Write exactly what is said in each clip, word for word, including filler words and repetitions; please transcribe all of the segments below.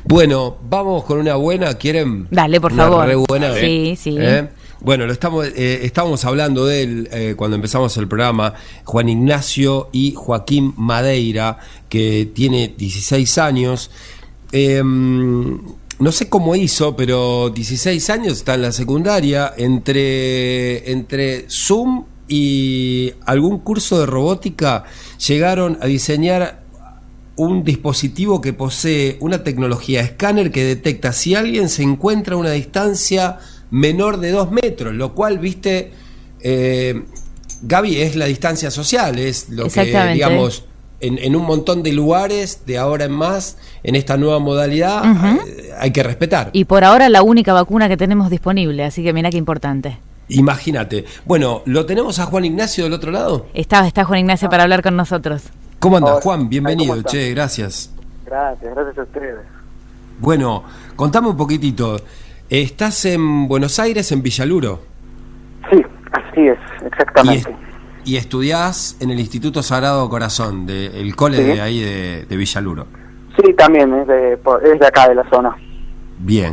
Bueno, vamos con una buena, ¿quieren? Dale, por una favor. Re buena. Sí, sí. ¿Eh? Bueno, lo estamos, eh, estábamos hablando de él eh, cuando empezamos el programa, Juan Ignacio y Joaquín Madeira, que tiene dieciséis años. Eh, no sé cómo hizo, pero dieciséis años, está en la secundaria, entre, entre Zoom y algún curso de robótica, llegaron a diseñar un dispositivo que posee una tecnología escáner que detecta si alguien se encuentra a una distancia menor de dos metros, lo cual, viste, eh, Gaby, es la distancia social, es lo que, digamos, en, en un montón de lugares, de ahora en más, en esta nueva modalidad, uh-huh. eh, hay que respetar. Y por ahora la única vacuna que tenemos disponible, así que mirá qué importante. Imagínate. Bueno, ¿lo tenemos a Juan Ignacio del otro lado? Está, está Juan Ignacio ah. para hablar con nosotros. ¿Cómo andás, Juan? Bienvenido, che, gracias. Gracias, gracias a ustedes. Bueno, contame un poquitito. ¿Estás en Buenos Aires, en Villaluro? Sí, así es, exactamente. Y, y estudiás en el Instituto Sagrado Corazón, del de, cole sí. de ahí de, de Villaluro. Sí, también, es de, es de acá, de la zona. Bien.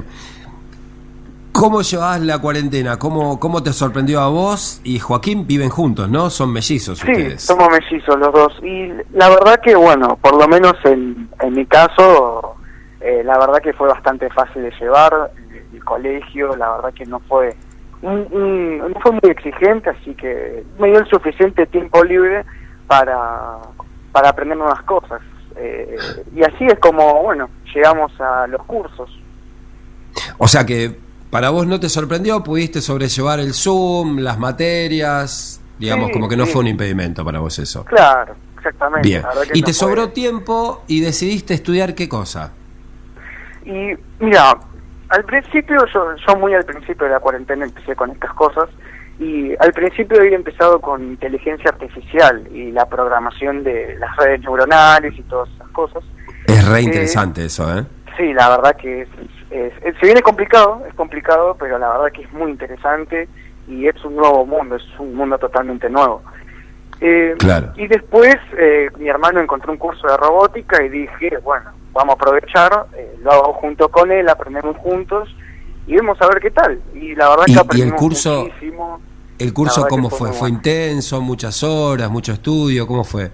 ¿Cómo llevás la cuarentena? ¿Cómo, ¿Cómo te sorprendió a vos? Y Joaquín viven juntos, ¿no? Son mellizos sí, ustedes. Sí, somos mellizos los dos. Y la verdad que, bueno, por lo menos en, en mi caso, eh, la verdad que fue bastante fácil de llevar. El, el colegio, la verdad que no fue, un, un, no fue muy exigente, así que me dio el suficiente tiempo libre para, para aprender nuevas cosas. Eh, y así es como, bueno, llegamos a los cursos. O sea que para vos no te sorprendió, pudiste sobrellevar el Zoom, las materias, digamos, sí, como que no sí. fue un impedimento para vos eso. Claro, exactamente. Bien. Y no te sobró fue... tiempo y decidiste estudiar qué cosa. Y mira, al principio, yo, yo muy al principio de la cuarentena empecé con estas cosas, y al principio había empezado con inteligencia artificial y la programación de las redes neuronales y todas esas cosas. Es re interesante eh, eso, ¿eh? Sí, la verdad que es, es, es, si bien es complicado, es complicado, pero la verdad que es muy interesante y es un nuevo mundo, es un mundo totalmente nuevo. Eh, claro. Y después eh, mi hermano encontró un curso de robótica y dije, bueno, vamos a aprovechar, eh, lo hago junto con él, aprendemos juntos y vamos a ver qué tal. Y la verdad ¿Y, que aprendimos y el curso, muchísimo. ¿El curso cómo fue? ¿Fue, ¿Fue bueno. intenso, muchas horas, mucho estudio? ¿Cómo fue?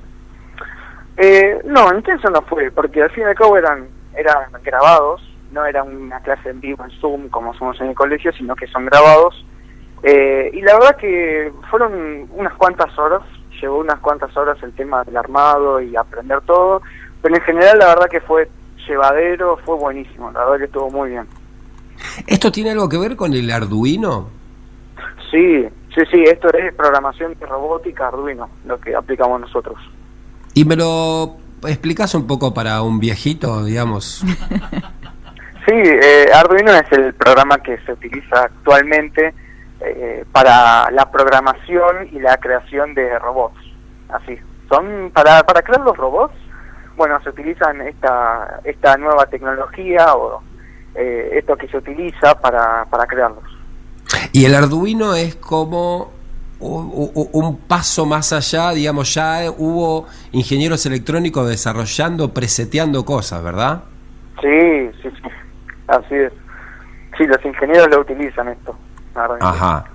Eh, no, intenso no fue, porque al fin y al cabo eran, eran grabados, no era una clase en vivo en Zoom como somos en el colegio, sino que son grabados. Eh, y la verdad que fueron unas cuantas horas, llevó unas cuantas horas el tema del armado y aprender todo, pero en general la verdad que fue llevadero, fue buenísimo, la verdad que estuvo muy bien. ¿Esto tiene algo que ver con el Arduino? Sí, sí, sí, esto es programación de robótica Arduino, lo que aplicamos nosotros. ¿Y me lo explicás un poco para un viejito, digamos? Sí, eh, Arduino es el programa que se utiliza actualmente eh, para la programación y la creación de robots. Así, son para para crear los robots. Bueno, se utilizan esta esta nueva tecnología o eh, esto que se utiliza para para crearlos. Y el Arduino es como un, un paso más allá, digamos, ya hubo ingenieros electrónicos desarrollando, preseteando cosas, ¿verdad? Sí, sí, sí. Así es. Sí, los ingenieros lo utilizan esto. Ajá.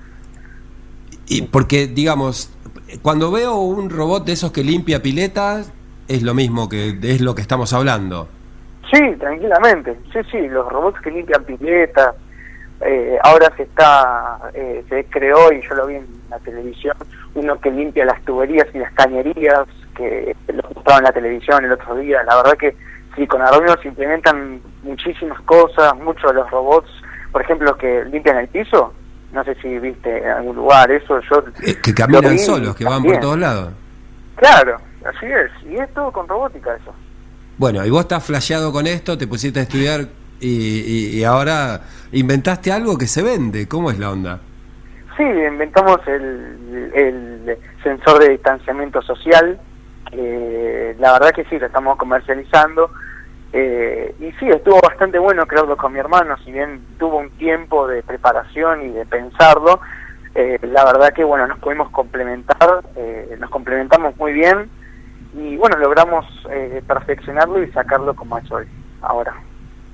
Y porque, digamos, cuando veo un robot de esos que limpia piletas, es lo mismo que es lo que estamos hablando. Sí, tranquilamente. Sí, sí, los robots que limpian piletas. Eh, ahora se está, eh, se creó, y yo lo vi en la televisión, uno que limpia las tuberías y las cañerías, que lo mostraba en la televisión el otro día. La verdad que sí, con Arduino se implementan muchísimas cosas, muchos de los robots, por ejemplo, los que limpian el piso, no sé si viste en algún lugar eso, yo... Eh, que caminan solos, que van por todos lados. Claro, así es, y es todo con robótica eso. Bueno, y vos estás flasheado con esto, te pusiste a estudiar y, y, y ahora inventaste algo que se vende, ¿cómo es la onda? Sí, inventamos el, el sensor de distanciamiento social, eh, la verdad que sí, lo estamos comercializando, eh, y sí, estuvo bastante bueno crearlo con mi hermano, si bien tuvo un tiempo de preparación y de pensarlo, eh, la verdad que bueno, nos pudimos complementar, eh, nos complementamos muy bien, y bueno, logramos eh, perfeccionarlo y sacarlo como ha hecho hoy, ahora.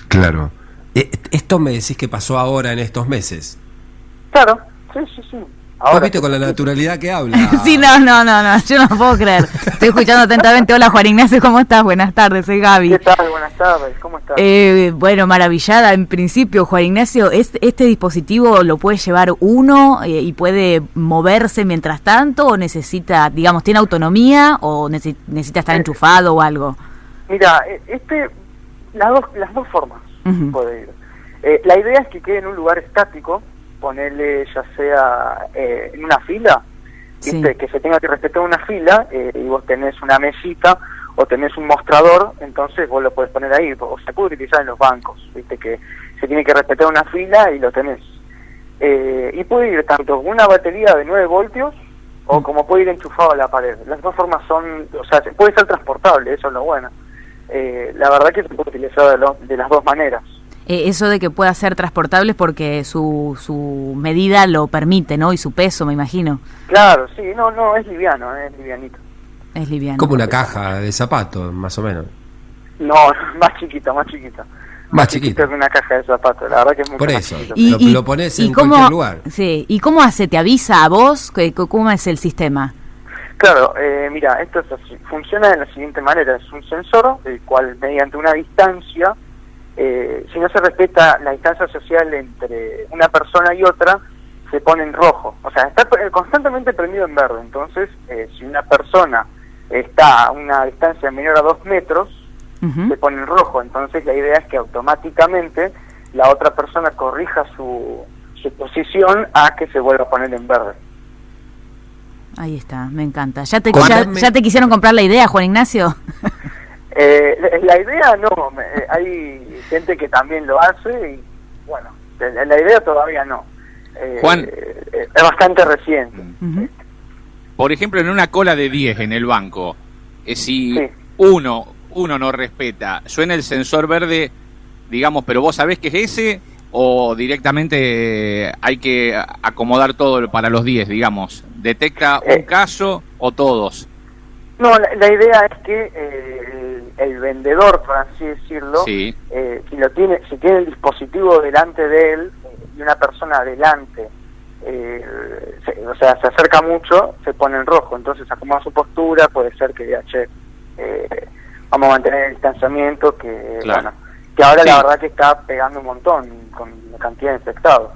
Claro. Eh, ¿Esto me decís que pasó ahora en estos meses? Claro, sí, sí, sí. Ahora, ¿vos viste con la naturalidad que habla? Sí, no, no, no, no, yo no puedo creer. Estoy escuchando atentamente. Hola, Juan Ignacio, ¿cómo estás? Buenas tardes, soy Gaby. ¿Qué tal? Buenas tardes, ¿cómo estás? Eh, bueno, maravillada. En principio, Juan Ignacio, ¿este, este dispositivo lo puede llevar uno eh, y puede moverse mientras tanto o necesita, digamos, tiene autonomía o necesita, necesita estar enchufado o algo? Mira, este, las dos, las dos formas uh-huh. puede ir. Eh, la idea es que quede en un lugar estático, ponerle ya sea eh, en una fila, sí. que se tenga que respetar una fila, eh, y vos tenés una mesita o tenés un mostrador, entonces vos lo podés poner ahí, o se puede utilizar en los bancos, viste que se tiene que respetar una fila y lo tenés. Eh, y puede ir tanto con una batería de nueve voltios o como puede ir enchufado a la pared. Las dos formas son, o sea, puede ser transportable, eso es lo bueno. Eh, la verdad que se puede utilizar de, lo, de las dos maneras. Eh, eso de que pueda ser transportable porque su su medida lo permite, ¿no? Y su peso, me imagino. Claro, sí, no, no, es liviano, es livianito. Es liviano. Como una caja de zapatos, más o menos. No, más chiquito, más chiquito. Más, más chiquito. chiquito que una caja de zapatos, la verdad que es muy Por eso, y, lo, y, lo pones y en cómo, cualquier lugar. Sí, ¿y cómo hace? ¿Te avisa a vos? ¿Cómo es el sistema? Claro, eh, mira, esto es así. Funciona de la siguiente manera. Es un sensor, el cual mediante una distancia, eh, si no se respeta la distancia social entre una persona y otra, se pone en rojo. O sea, está constantemente prendido en verde. Entonces, eh, si una persona está a una distancia menor a dos metros, uh-huh. se pone en rojo. Entonces, la idea es que automáticamente la otra persona corrija su, su posición a que se vuelva a poner en verde. Ahí está, me encanta. ¿Ya te, ya, ya te quisieron comprar la idea, Juan Ignacio? Eh, la idea no, me, hay gente que también lo hace y bueno, la, la idea todavía no. Eh, Juan, eh, es bastante reciente. Uh-huh. Por ejemplo, en una cola de diez en el banco, eh, si sí. uno uno no respeta, suena el sensor verde, digamos, pero vos sabés que es ese o directamente hay que acomodar todo para los diez, digamos. ¿Detecta un eh, caso o todos? No, la, la idea es que eh, el, el vendedor, por así decirlo, sí. eh, si lo tiene, si tiene el dispositivo delante de él eh, y una persona delante, eh, se, o sea, se acerca mucho, se pone en rojo. Entonces, acomoda su postura, puede ser que diga, che, eh, vamos a mantener el distanciamiento, que claro. bueno, que ahora sí. la verdad que está pegando un montón con la cantidad de infectados.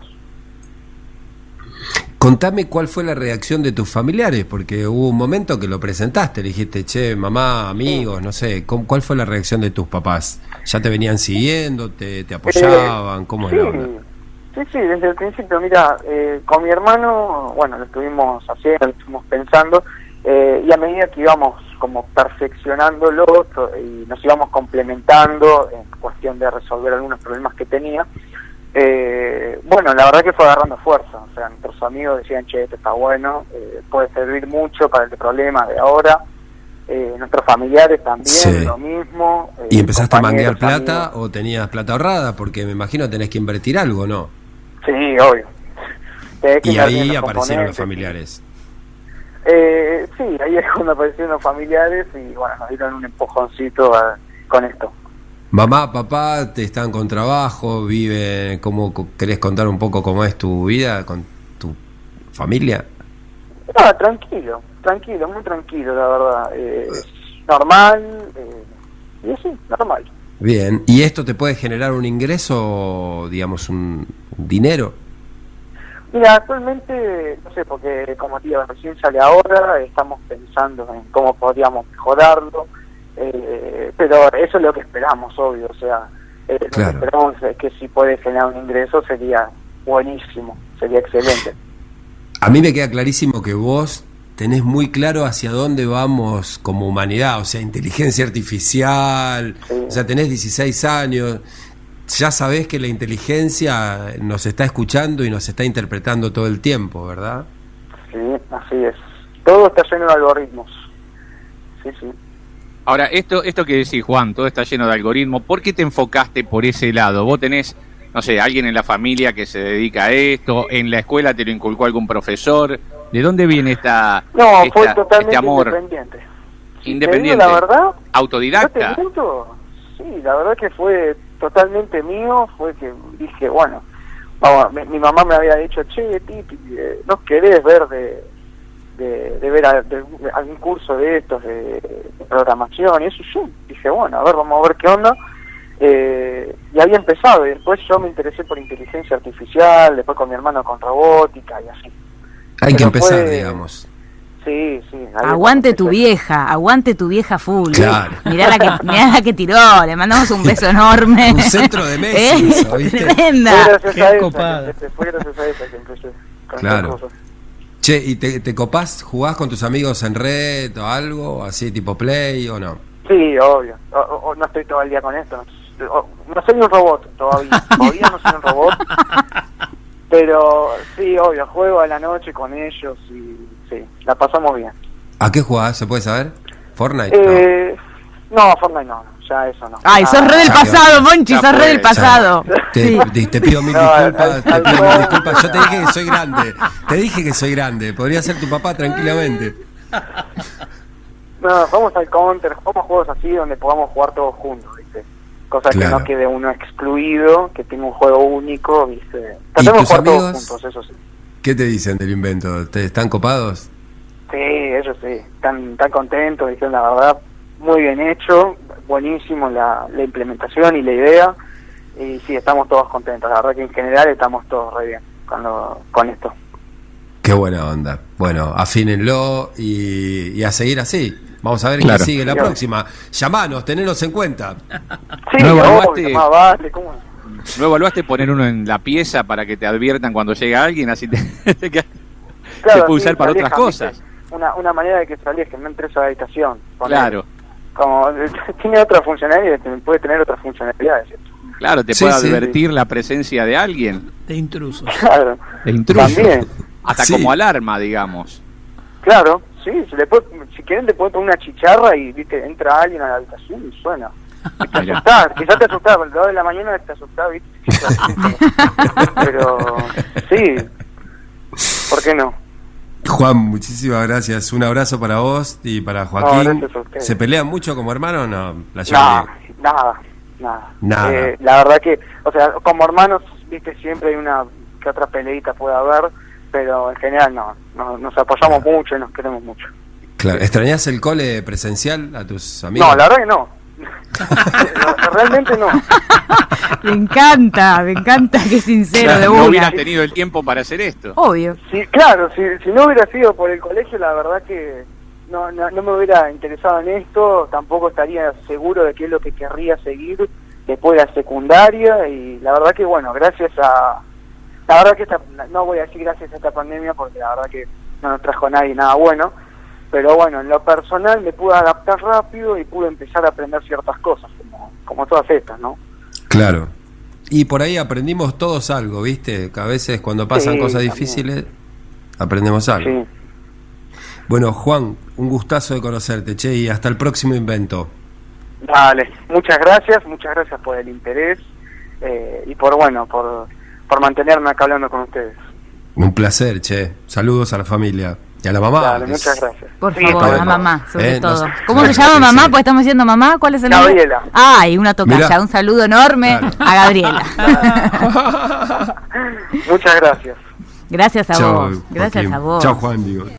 Contame cuál fue la reacción de tus familiares, porque hubo un momento que lo presentaste, le dijiste, che, mamá, amigos, sí. no sé, ¿cuál fue la reacción de tus papás? ¿Ya te venían siguiendo, te, te apoyaban? ¿Cómo sí, es la onda? Sí, sí, desde el principio, mira, eh, con mi hermano, bueno, lo estuvimos haciendo, lo estuvimos pensando, eh, y a medida que íbamos como perfeccionándolo y nos íbamos complementando en cuestión de resolver algunos problemas que tenía, Eh, bueno, la verdad que fue agarrando fuerza. O sea, nuestros amigos decían, che, esto está bueno, eh, puede servir mucho para el problema de ahora. Eh, nuestros familiares también, sí. lo mismo. Eh, ¿Y empezaste a manguear plata amigos. O tenías plata ahorrada? Porque me imagino tenés que invertir algo, ¿no? Sí, obvio. Y ahí aparecieron los familiares. Eh, sí, ahí es cuando aparecieron los familiares y bueno, nos dieron un empujoncito a, con esto. Mamá, papá, te están con trabajo, vive, ¿cómo querés contar un poco cómo es tu vida con tu familia? No, tranquilo, tranquilo, muy tranquilo, la verdad. Eh, normal, eh, y así, normal. Bien, ¿y esto te puede generar un ingreso, digamos, un, un dinero? Mira, actualmente, no sé, porque como te digo, recién sale ahora, estamos pensando en cómo podríamos mejorarlo. Eh, pero eso es lo que esperamos, obvio, o sea, eh, claro. Lo que esperamos es que si puede generar un ingreso sería buenísimo, sería excelente. A mí me queda clarísimo que vos tenés muy claro hacia dónde vamos como humanidad, o sea, inteligencia artificial, sí. O sea, tenés dieciséis años, ya sabés que la inteligencia nos está escuchando y nos está interpretando todo el tiempo, ¿verdad? Sí, así es, todo está lleno de algoritmos, sí, sí. Ahora, esto esto que decís, Juan, todo está lleno de algoritmos, ¿por qué te enfocaste por ese lado? ¿Vos tenés, no sé, alguien en la familia que se dedica a esto? ¿En la escuela te lo inculcó algún profesor? ¿De dónde viene esta No, esta, fue totalmente este amor? independiente. Independiente. Te digo la verdad, ¿Autodidacta? ¿no te miento? Sí, la verdad que fue totalmente mío fue que dije, bueno, vamos, mi, mi mamá me había dicho, che, Titi, eh, ¿no querés ver de, de, de ver a, de, de algún curso de estos, de, de programación? Y eso yo dije, bueno, a ver, vamos a ver qué onda. Eh, y había empezado, y después yo me interesé por inteligencia artificial, después con mi hermano con robótica y así. Hay Pero que empezar, fue, digamos. Sí, sí. Aguante tu vieja, aguante tu vieja full. Claro. Mirá la que, mirá la que tiró, le mandamos un beso enorme. Un centro de Messi, ¿Eh? eso, ¿viste? Tremenda. Fue gracias Qué a esa, copada. que empecé, fue gracias a esa que empecé con Claro. estas cosas. Che, ¿y te, te copás, jugás con tus amigos en red o algo, así tipo Play o no? Sí, obvio. O, o- o no estoy todo el día con esto. O- no soy un robot todavía. Todavía no soy un robot. Pero sí, obvio, juego a la noche con ellos y sí, la pasamos bien. ¿A qué jugás? ¿Se puede saber? ¿Fortnite? Eh, no, Fortnite no, ya eso no. Ay, sos Ah, re del ya pasado, fue. Monchi, Ya sos re fue, del ya. pasado. No. Te, Sí. te- te pido mil No, disculpas, al- te al- pido mil al- disculpas. Yo te dije que soy grande. Te dije que soy grande. Podría ser tu papá tranquilamente. No, vamos al counter, jugamos juegos así donde podamos jugar todos juntos, ¿viste? Cosa Claro. que no quede uno excluido, que tenga un juego único, ¿viste? ¿Y Tratemos de tus jugar todos amigos? juntos, eso sí. ¿Qué te dicen del invento? ¿Te están copados? Sí, ellos sí, están, están contentos, dijeron la verdad, muy bien hecho, buenísimo la, la implementación y la idea, y sí, estamos todos contentos, la verdad que en general estamos todos re bien con, lo, con esto. Qué buena onda. Bueno, afínenlo y, y a seguir así. Vamos a ver Claro. qué sigue la Claro. próxima. Llamanos, tenenos en cuenta. Sí, No obvio, evaluaste. más vale, ¿cómo? ¿No evaluaste poner uno en la pieza para que te adviertan cuando llega alguien? Así te, te quedas- Claro, se puede usar sí, para salís, otras ¿viste? cosas. Una, una manera de que salís, que no entres a la habitación. ponele. Claro, Como tiene otra funcionalidad, puede tener otras funcionalidades. claro, te Sí, puede sí. advertir la presencia de alguien, De intrusos. Claro, de intruso. también. Hasta Sí. como alarma, digamos. Claro, sí, se le puede, si quieren te puede poner una chicharra y viste entra alguien a la habitación y suena. Y te Mira. asustás, quizás te asustás, a las dos de la mañana te asustás, viste. Pero sí, ¿por qué no? Juan, muchísimas gracias. Un abrazo para vos y para No, Joaquín. gracias a ustedes. ¿Se pelean mucho como hermanos o no? La llevan No, bien. nada, nada. Nada. Eh, la verdad que, o sea, como hermanos, viste, siempre hay una que otra peleita puede haber, pero en general no, no nos apoyamos mucho y nos queremos mucho. Claro. ¿Extrañás el cole presencial a tus amigos? No, la verdad que no. Realmente no. Me encanta, me encanta, qué sincero Claro, de no una. hubiera tenido el tiempo para hacer esto. Obvio. Sí, claro, si, si no hubiera sido por el colegio, la verdad que no, no, no me hubiera interesado en esto, tampoco estaría seguro de qué es lo que querría seguir después de la secundaria, y la verdad que, bueno, gracias a... La verdad que esta, no voy a decir gracias a esta pandemia, porque la verdad que no nos trajo a nadie nada bueno, pero bueno, en lo personal me pude adaptar rápido y pude empezar a aprender ciertas cosas, como, como todas estas, ¿no? Claro. Y por ahí aprendimos todos algo, ¿viste? Que a veces cuando pasan Sí, cosas también. difíciles, aprendemos algo. Sí. Bueno, Juan, un gustazo de conocerte, che, y hasta el próximo invento. Dale, muchas gracias, muchas gracias por el interés eh, y por, bueno, por, por mantenerme acá hablando con ustedes. Un placer, che. Saludos a la familia. Y a la mamá. Dale, que es- muchas gracias. Por Sí, favor, todo a eso. mamá, sobre Eh, no todo. sé. ¿Cómo se Sí, llama sí, mamá? sí. Pues estamos diciendo mamá. ¿Cuál es el nombre? Gabriela. Ay, una tocaya. Mirá. Un saludo enorme Claro. a Gabriela. Muchas gracias. Gracias a Chao, vos. Gracias Joaquín. a vos. Chao, Juan, digo.